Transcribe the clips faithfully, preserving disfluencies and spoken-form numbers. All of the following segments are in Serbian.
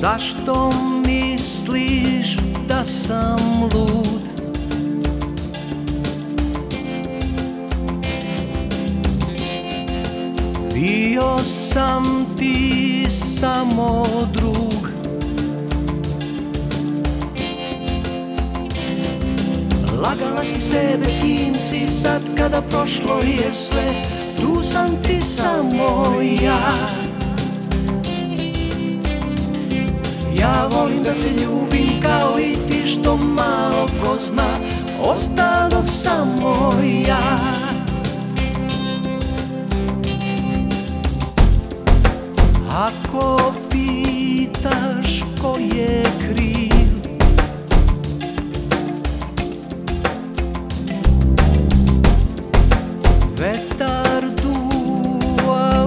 Zašto misliš da sam lud? Bio sam ti samo drug. Lagala si sebe s kim si sad kada prošlo je sve. Tu sam ti samo ja. Ja volim da se ljubim kao i ti što malo ko zna. Ostalog samo ja. Ako pitaš ko je kriv, vetar duva,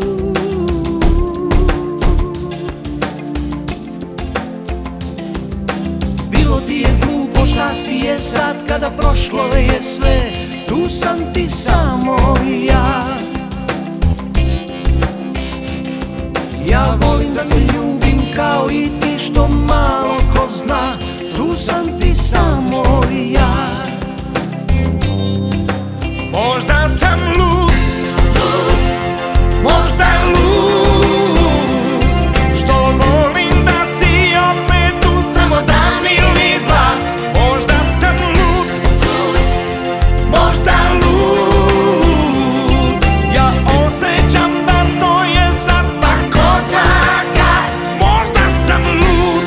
bilo ti je glupo, šta ti je sad kada prošlo je sve. Tu sam ti samo ja. Ja volim da se ljubim kao i ti što malo ko zna. Tu sam ti samo ja. Možda sam lud, možda lud, što volim da si opet tu samo dan ili dva. Možda sam lud, možda lud, ja osjećam da to je sad pa ko zna kad. Možda sam lud,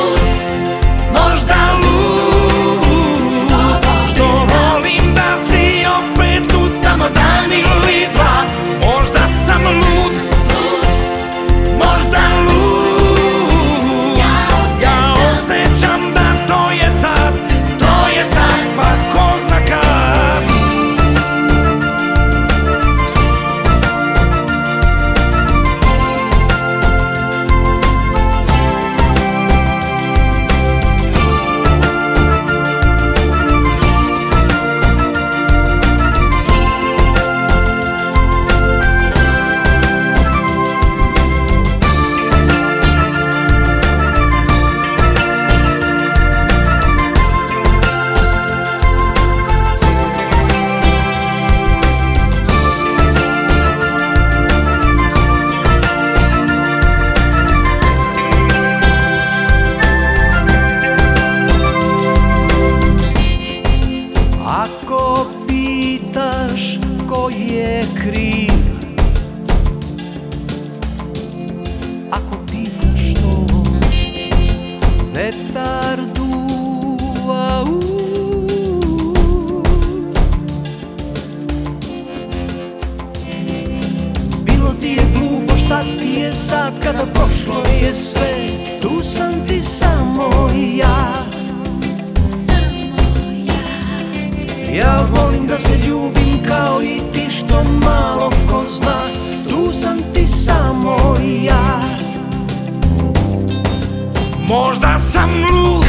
možda lud, što volim da si opet tu samo dan ili dva. Možda sam lud, možda lud, ja osjećam da to je sad, to je sad pa ko zna kad. Ako pitaš ko je kriv, ako pitaš to, vetar duva, bilo ti je glupo, šta ti je sad kada prošlo je sve. Tu sam ti samo ja. Ja volim da se ljubim kao i ti što malo ko zna. Tu sam ti samo ja. Možda sam lud,